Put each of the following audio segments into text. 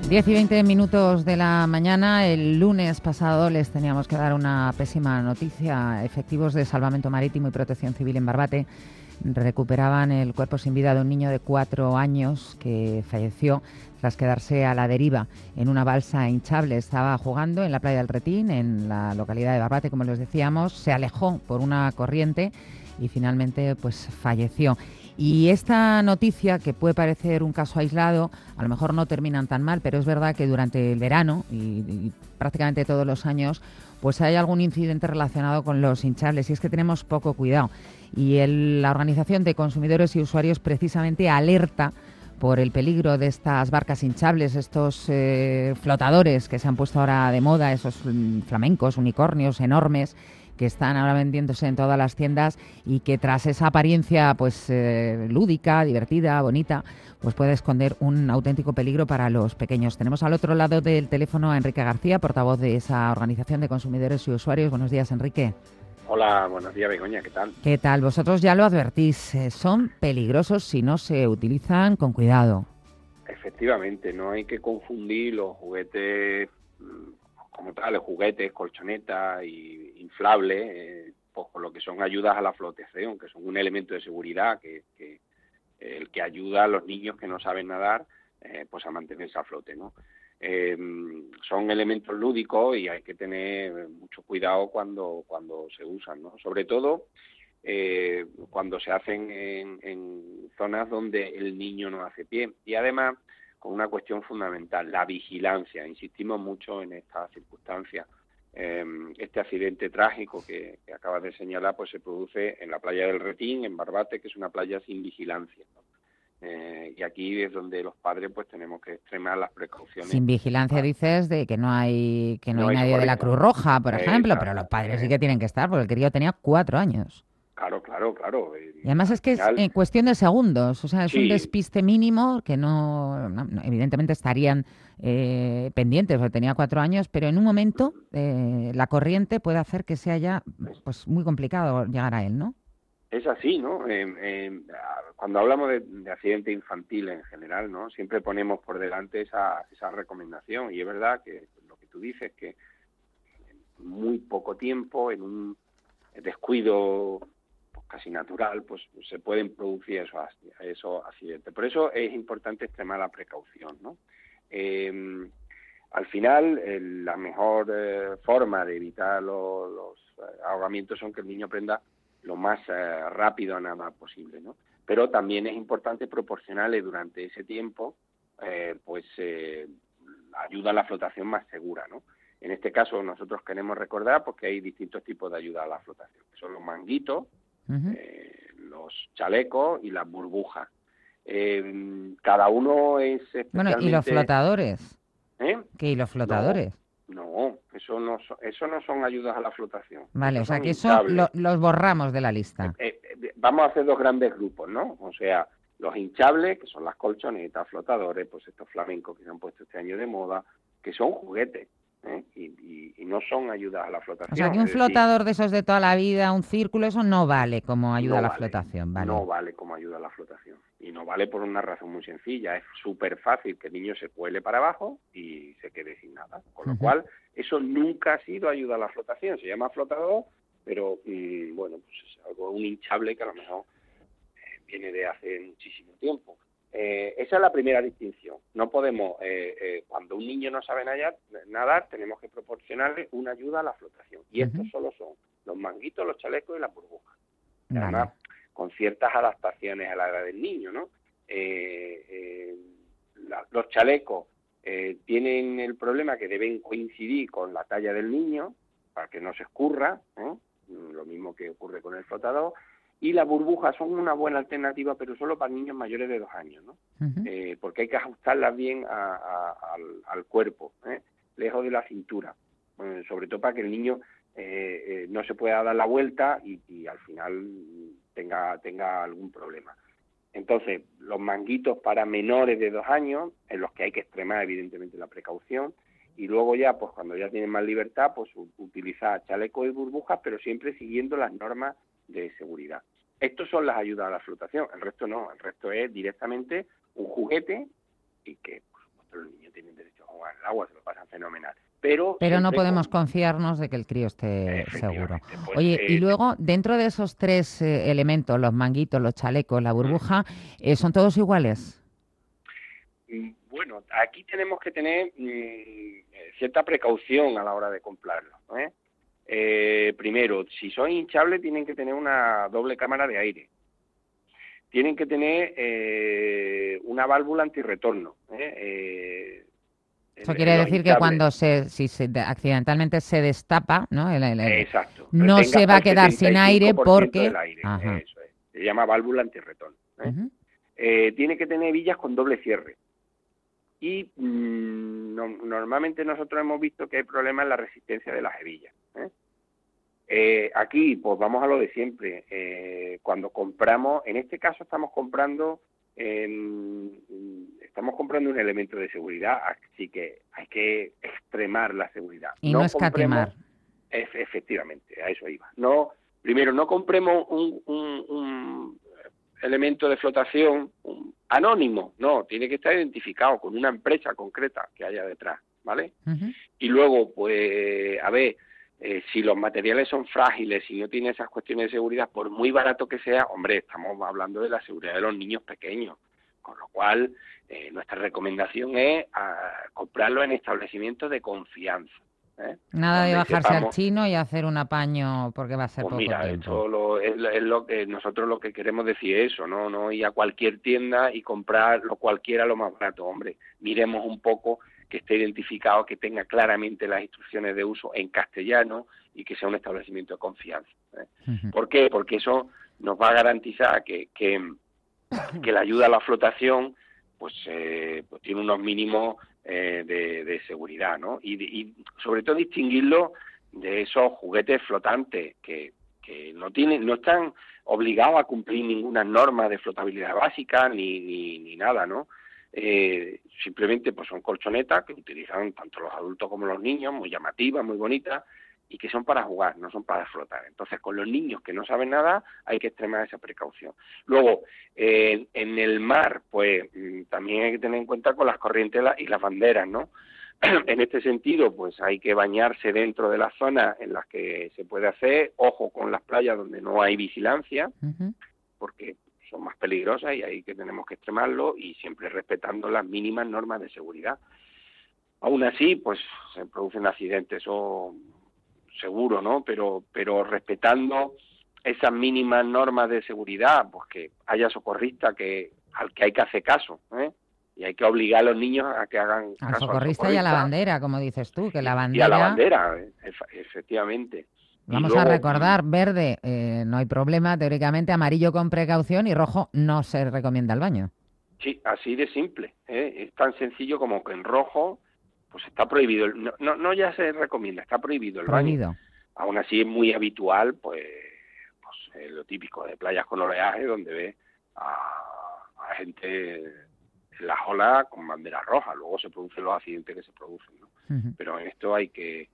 10:20 de la mañana. El lunes pasado les teníamos que dar una pésima noticia. Efectivos de Salvamento Marítimo y Protección Civil en Barbate recuperaban el cuerpo sin vida de un niño de 4 años que falleció tras quedarse a la deriva en una balsa hinchable. Estaba jugando en la playa del Retín, en la localidad de Barbate, como les decíamos. Se alejó por una corriente y finalmente pues falleció. Y esta noticia, que puede parecer un caso aislado, a lo mejor no terminan tan mal, pero es verdad que durante el verano y prácticamente todos los años, pues hay algún incidente relacionado con los hinchables, y es que tenemos poco cuidado. Y la Organización de Consumidores y Usuarios precisamente alerta por el peligro de estas barcas hinchables, estos flotadores que se han puesto ahora de moda, esos flamencos, unicornios enormes, que están ahora vendiéndose en todas las tiendas y que tras esa apariencia pues lúdica, divertida, bonita, pues puede esconder un auténtico peligro para los pequeños. Tenemos al otro lado del teléfono a Enrique García, portavoz de esa Organización de Consumidores y Usuarios. Buenos días, Enrique. Hola, buenos días, Begoña, ¿qué tal? ¿Qué tal? Vosotros ya lo advertís, son peligrosos si no se utilizan con cuidado. Efectivamente, no hay que confundir los juguetes como tales, juguetes, colchonetas y inflables, pues con lo que son ayudas a la flotación, que son un elemento de seguridad el que ayuda a los niños que no saben nadar, pues a mantenerse a flote, ¿no? Son elementos lúdicos y hay que tener mucho cuidado cuando se usan, ¿no? Sobre todo cuando se hacen en zonas donde el niño no hace pie. Y además, con una cuestión fundamental, la vigilancia. Insistimos mucho en estas circunstancias. Este accidente trágico que acabas de señalar, pues se produce en la playa del Retín, en Barbate, que es una playa sin vigilancia, ¿no? Y aquí es donde los padres pues tenemos que extremar las precauciones. Sin vigilancia dices de que no hay No hay nadie de la socorrismo. Cruz Roja, por ejemplo, pero Exacto. los padres sí que tienen que estar, porque el crío tenía 4 años. Claro. Y además Al es que es final, en cuestión de segundos, o sea, es un sí. despiste mínimo que evidentemente estarían pendientes, porque tenía 4 años, pero en un momento la corriente puede hacer que sea ya pues muy complicado llegar a él, ¿no? Es así, ¿no? Cuando hablamos de accidentes infantiles en general, ¿no? Siempre ponemos por delante esa recomendación, y es verdad que lo que tú dices, que en muy poco tiempo, en un descuido pues, casi natural, pues se pueden producir esos accidentes. Por eso es importante extremar la precaución, ¿no? Al final, la mejor forma de evitar los ahogamientos son que el niño aprenda lo más rápido a nadar posible, ¿no? Pero también es importante proporcionarle durante ese tiempo, ayuda a la flotación más segura, ¿no? En este caso, nosotros queremos recordar porque hay distintos tipos de ayuda a la flotación, que son los manguitos, Uh-huh. los chalecos y las burbujas. Cada uno es Bueno, ¿y los especialmente... flotadores? ¿Eh? ¿Qué y los No, flotadores? eso no son ayudas a la flotación, Vale, o esos sea son que eso hinchables. los borramos de la lista. Vamos a hacer dos grandes grupos, ¿no? O sea, los hinchables, que son las colchonetas, flotadores, pues estos flamencos que se han puesto este año de moda, que son juguetes, ¿eh? Y no son ayudas a la O sea que flotación, un es decir, flotador de esos de toda la vida, un círculo, eso no vale como ayuda a la flotación, vale. no vale como ayuda a la flotación. Y no vale por una razón muy sencilla, es súper fácil que el niño se cuele para abajo y se quede sin nada. Con lo Uh-huh. cual, eso nunca ha sido ayuda a la flotación, se llama flotador, pero bueno, pues es algo, un hinchable que a lo mejor viene de hace muchísimo tiempo. Esa es la primera distinción. No podemos, cuando un niño no sabe nadar, tenemos que proporcionarle una ayuda a la flotación. Y Uh-huh. estos solo son los manguitos, los chalecos y las burbujas. Y además, Vale. con ciertas adaptaciones a la edad del niño, ¿no? Los chalecos tienen el problema que deben coincidir con la talla del niño para que no se escurra, ¿eh? Lo mismo que ocurre con el flotador. Y las burbujas son una buena alternativa, pero solo para niños mayores de 2 años, ¿no? Uh-huh. Porque hay que ajustarlas bien al cuerpo, lejos de la cintura, sobre todo para que el niño no se pueda dar la vuelta y al final tenga algún problema. Entonces, los manguitos para menores de 2 años, en los que hay que extremar evidentemente la precaución, y luego ya, pues cuando ya tienen más libertad, pues utilizar chalecos y burbujas, pero siempre siguiendo las normas de seguridad. Estos son las ayudas a la flotación, el resto no, el resto es directamente un juguete y que, por supuesto, los niños tienen derecho jugar en el agua, se lo pasan fenomenal. Pero no podemos confiarnos de que el crío esté seguro. Pues, Oye, y luego, dentro de esos 3 elementos, los manguitos, los chalecos, la burbuja, ¿son todos iguales? Bueno, aquí tenemos que tener cierta precaución a la hora de comprarlo, primero, si son hinchables, tienen que tener una doble cámara de aire. Tienen que tener una válvula antirretorno. Eso quiere decir que cuando accidentalmente se destapa, ¿no? Exacto. No se va a quedar sin aire porque... del aire. Eso es. Se llama válvula antirretorno. Tiene que tener hebillas con doble cierre. Y normalmente nosotros hemos visto que hay problemas en la resistencia de las hebillas. Aquí, pues vamos a lo de siempre. Cuando compramos, en este caso estamos comprando un elemento de seguridad, así que hay que extremar la seguridad. Y no escatimar. Efectivamente, a eso iba. Primero, no compremos un elemento de flotación anónimo, no, tiene que estar identificado con una empresa concreta que haya detrás, ¿vale? Y luego, pues, a ver, si los materiales son frágiles, si no tiene esas cuestiones de seguridad, por muy barato que sea, hombre, estamos hablando de la seguridad de los niños pequeños, con lo cual nuestra recomendación es comprarlo en establecimientos de confianza. Nada de bajarse al chino y hacer un apaño porque va a ser poco tiempo. Esto es lo que nosotros lo que queremos decir, eso, no ir a cualquier tienda y comprar cualquiera lo más barato, hombre. Miremos un poco que esté identificado, que tenga claramente las instrucciones de uso en castellano y que sea un establecimiento de confianza. ¿Por qué? Porque eso nos va a garantizar que la ayuda a la flotación pues tiene unos mínimos de seguridad, ¿no? Y sobre todo distinguirlo de esos juguetes flotantes que no están obligados a cumplir ninguna norma de flotabilidad básica ni nada, ¿no? Simplemente pues son colchonetas que utilizan tanto los adultos como los niños, muy llamativas, muy bonitas, y que son para jugar, no son para flotar. Entonces, con los niños que no saben nada, hay que extremar esa precaución. Luego, en el mar, pues también hay que tener en cuenta con las corrientes y las banderas, ¿no? En este sentido, pues hay que bañarse dentro de las zonas en las que se puede hacer, ojo con las playas donde no hay vigilancia, porque son más peligrosas y ahí que tenemos que extremarlo y siempre respetando las mínimas normas de seguridad. Aún así, pues se producen accidentes, eso seguro, ¿no? Pero respetando esas mínimas normas de seguridad, pues que haya socorrista al que hay que hacer caso, y hay que obligar a los niños a que hagan caso al socorrista y a la bandera, como dices tú, que la bandera... Y a la bandera, efectivamente. Vamos a recordar, verde, no hay problema, teóricamente, amarillo con precaución y rojo no se recomienda el baño. Sí, así de simple, es tan sencillo como que en rojo pues está prohibido, no ya se recomienda, está prohibido el baño. Aún así es muy habitual, pues lo típico de playas con oleaje, donde ve a gente en las olas con bandera roja, luego se producen los accidentes que se producen, ¿no? Pero en esto hay que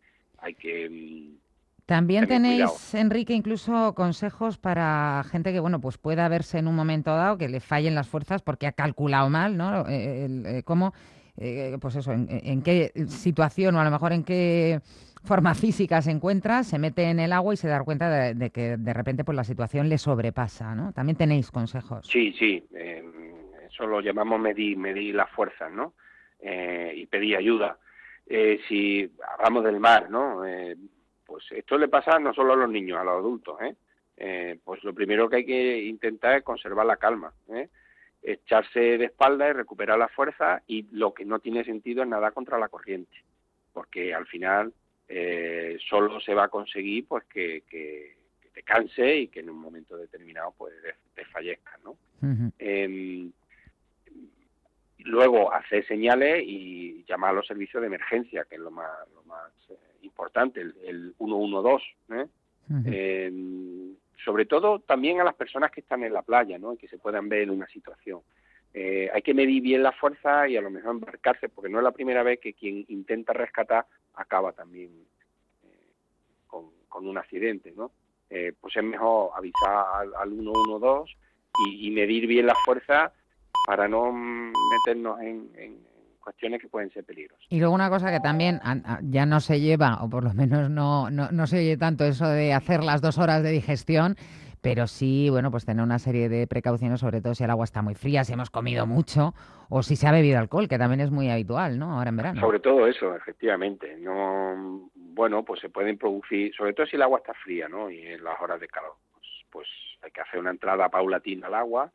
también tenéis, cuidado. Enrique, incluso consejos para gente que, bueno, pues pueda verse en un momento dado que le fallen las fuerzas porque ha calculado mal, ¿no? Cómo, pues eso, en qué situación o a lo mejor en qué forma física se encuentra, se mete en el agua y se da cuenta de que de repente pues la situación le sobrepasa, ¿no? También tenéis consejos. Sí, eso lo llamamos medir las fuerzas, ¿no? Y pedir ayuda. Si hablamos del mar, ¿no? Pues esto le pasa no solo a los niños, a los adultos, pues lo primero que hay que intentar es conservar la calma, echarse de espalda y recuperar la fuerza, y lo que no tiene sentido es nadar contra la corriente, porque al final solo se va a conseguir pues que te canse y que en un momento determinado pues desfallezcas, ¿no? Luego hacer señales y llamar a los servicios de emergencia, que es lo más importante, el 112, sobre todo también a las personas que están en la playa, ¿no? Y que se puedan ver en una situación. Hay que medir bien la fuerza y a lo mejor embarcarse, porque no es la primera vez que quien intenta rescatar acaba también con un accidente, ¿no? Pues es mejor avisar al 112 y medir bien la fuerza para no meternos en cuestiones que pueden ser peligrosas. Y luego una cosa que también ya no se lleva, o por lo menos no se oye tanto eso de hacer las 2 horas de digestión, pero sí, bueno, pues tener una serie de precauciones, sobre todo si el agua está muy fría, si hemos comido mucho o si se ha bebido alcohol, que también es muy habitual, ¿no? Ahora en verano. Sobre todo eso, efectivamente. No, bueno, pues se pueden producir, sobre todo si el agua está fría, ¿no? Y en las horas de calor, pues hay que hacer una entrada paulatina al agua.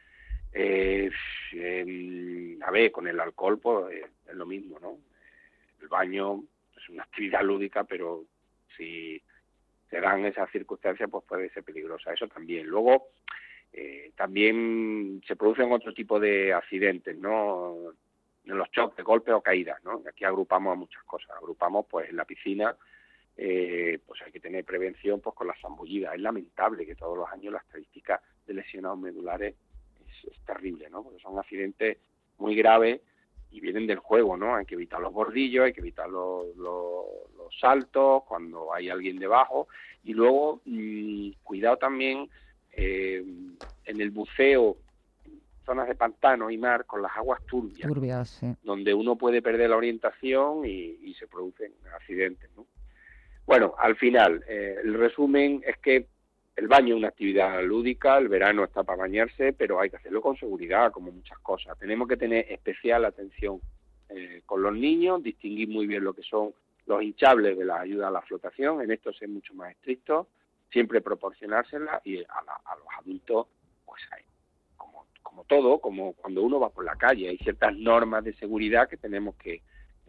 A ver, con el alcohol, pues es lo mismo, ¿no? El baño es una actividad lúdica, pero si se dan esas circunstancias, pues puede ser peligrosa. Eso también. Luego, también se producen otro tipo de accidentes, ¿no? En los choques, golpes o caídas, ¿no? Aquí agrupamos a muchas cosas. Agrupamos, pues, en la piscina, pues hay que tener prevención, pues, con las zambullidas. Es lamentable que todos los años la estadística de lesionados medulares es terrible, ¿no? Porque son accidentes muy graves y vienen del juego, ¿no? Hay que evitar los bordillos, hay que evitar los saltos cuando hay alguien debajo. Y luego, cuidado también en el buceo, zonas de pantano y mar, con las aguas turbias, Turbias, sí. donde uno puede perder la orientación y se producen accidentes, ¿no? Bueno, al final, el resumen es que el baño es una actividad lúdica, el verano está para bañarse, pero hay que hacerlo con seguridad, como muchas cosas. Tenemos que tener especial atención con los niños, distinguir muy bien lo que son los hinchables de la ayuda a la flotación, en esto ser mucho más estrictos, siempre proporcionársela, y a los adultos, pues hay, como todo, como cuando uno va por la calle, hay ciertas normas de seguridad que tenemos que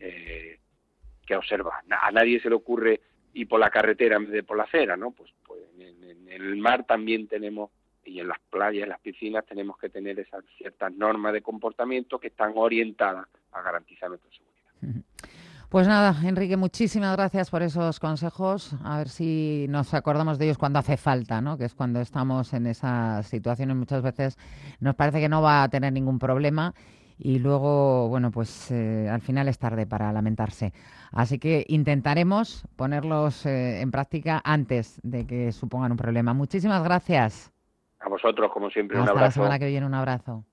observar. A nadie se le ocurre ir por la carretera en vez de por la acera, ¿no? Pues en el mar también tenemos, y en las playas, en las piscinas, tenemos que tener esas ciertas normas de comportamiento que están orientadas a garantizar nuestra seguridad. Pues nada, Enrique, muchísimas gracias por esos consejos. A ver si nos acordamos de ellos cuando hace falta, ¿no? Que es cuando estamos en esas situaciones. Muchas veces nos parece que no va a tener ningún problema y luego, bueno, pues al final es tarde para lamentarse. Así que intentaremos ponerlos en práctica antes de que supongan un problema. Muchísimas gracias. A vosotros, como siempre, un Hasta la abrazo. semana que viene, un abrazo.